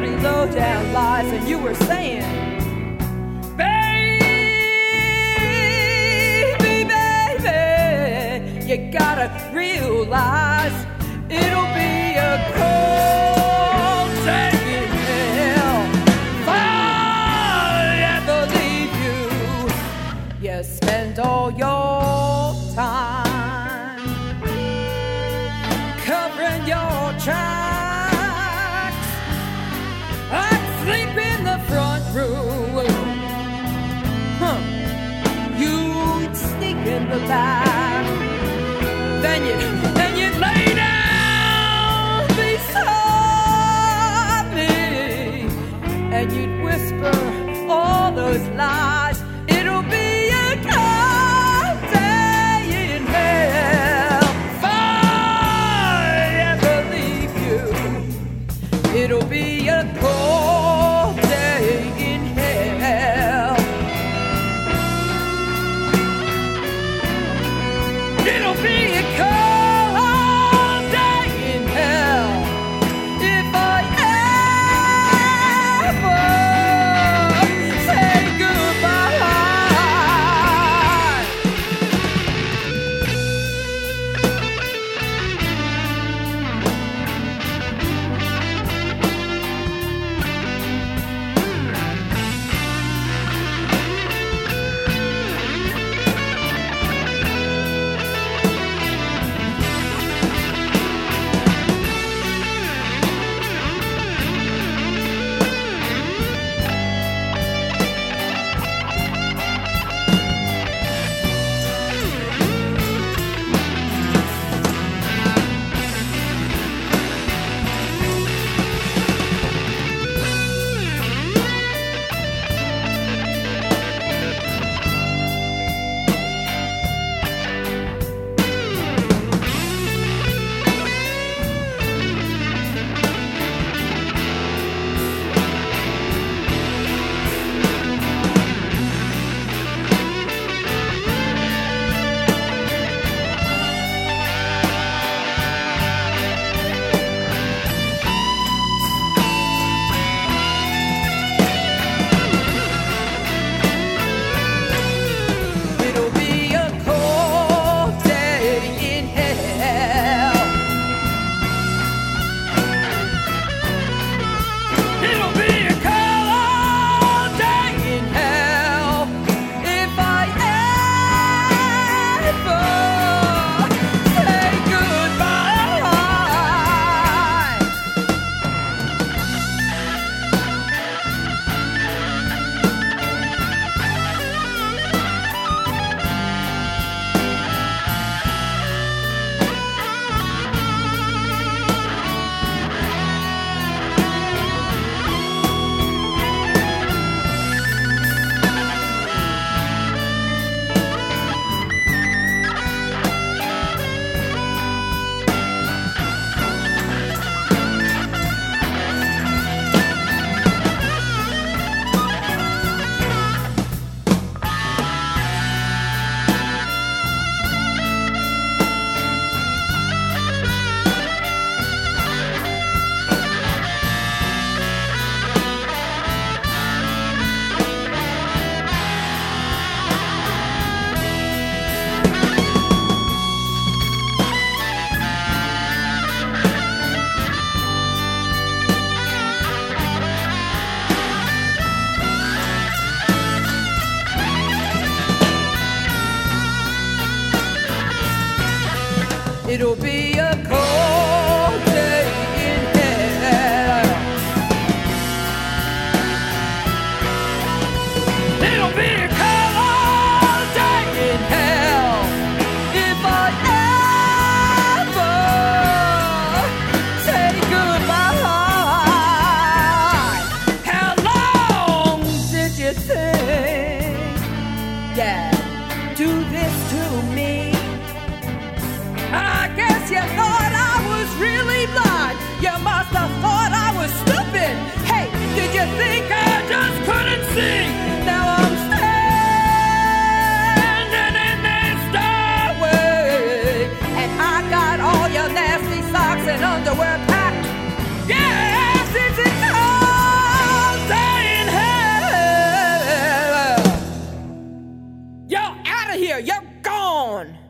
dirty, low-down lies, and you were saying, baby, baby, you gotta realize it'll be a cold day in hell if I ever leave you. You spend all your time covering your tracks. I'd sleep in the front room. You'd sneak in the back. Then you'd lay down beside me, and you'd whisper all those lies. It'll be a cold day in hell if I ever leave you. It'll be a cold day in hell. It'll be a cold day in hell if I ever say goodbye. It'll be a cold day in hell. It'll be a cold day in hell if I ever say goodbye. It'll be a cold day in hell. It'll be a cold day in hell if I ever say goodbye. How long did you think? Yeah, do this to me. I guess out of here. You're gone.